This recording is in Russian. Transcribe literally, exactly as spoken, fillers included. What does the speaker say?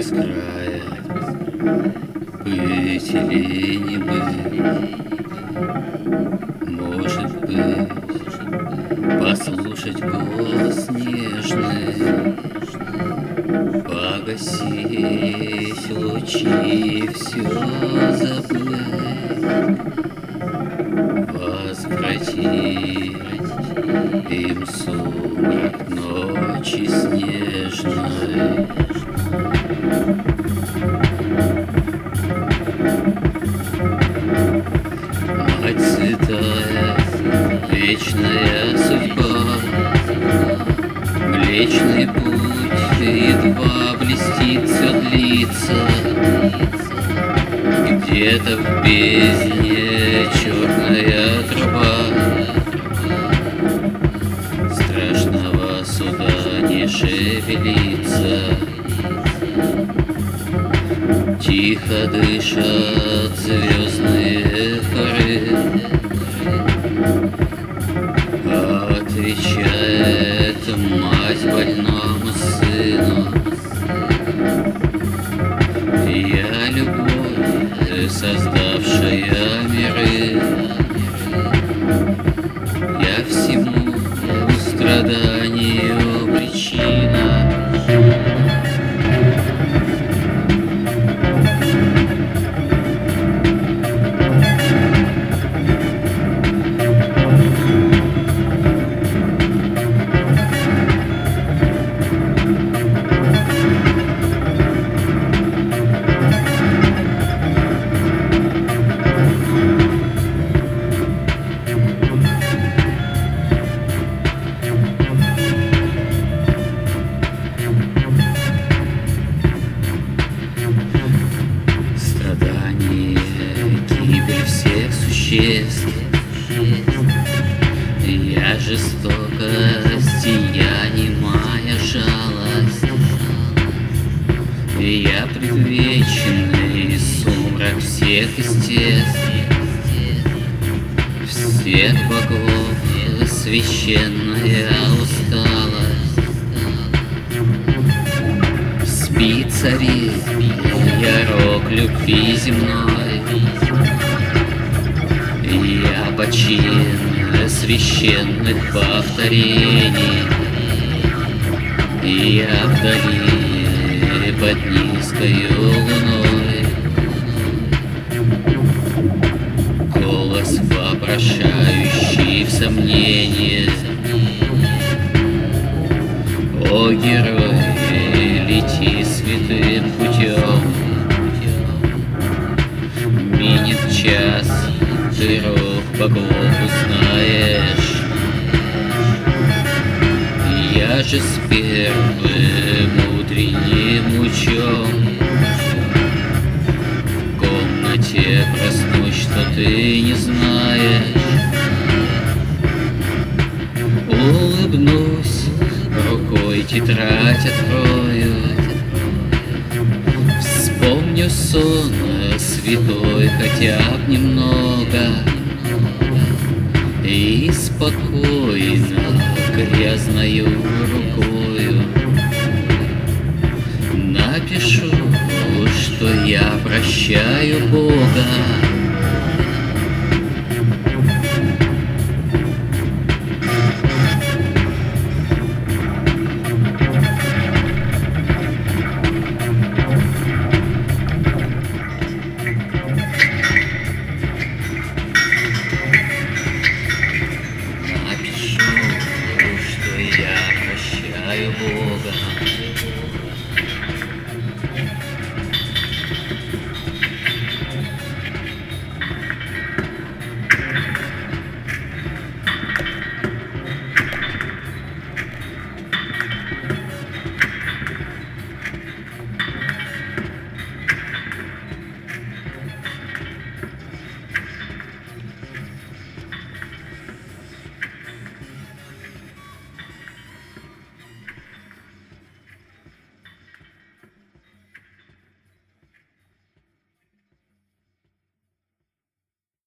без края, быть или не быть, может быть, послушать голос нежный, погасить лучи, все забыть, возвратить им сумрак ночи снежной. Мать святая, вечная судьба, Млечный путь едва блестит, все длится, где-то в бездне черная труба страшного суда не шевелится. Тихо дышат звездные хоры, отвечает мать больному сыну: я любовь, создавшая миры, я всему страданию причина. Гибель всех существ, я жестокость, я немая жалость, я предвечный сумрак всех естеств, всех богов священная усталость. Спи, цари, я рок любви земной, я почин священных повторений, я вдали под низкою луной, голос вопрошающий в сомнении: о герой, лети святым путем, минет час, ты рук богов узнаешь. Я же с первым утренним лучом в комнате проснусь, что ты не знаешь. Улыбнусь, рукой тетрадь открою, вспомню сон святой хотя б немного, и спокойно грязною рукою напишу, что я прощаю Бога.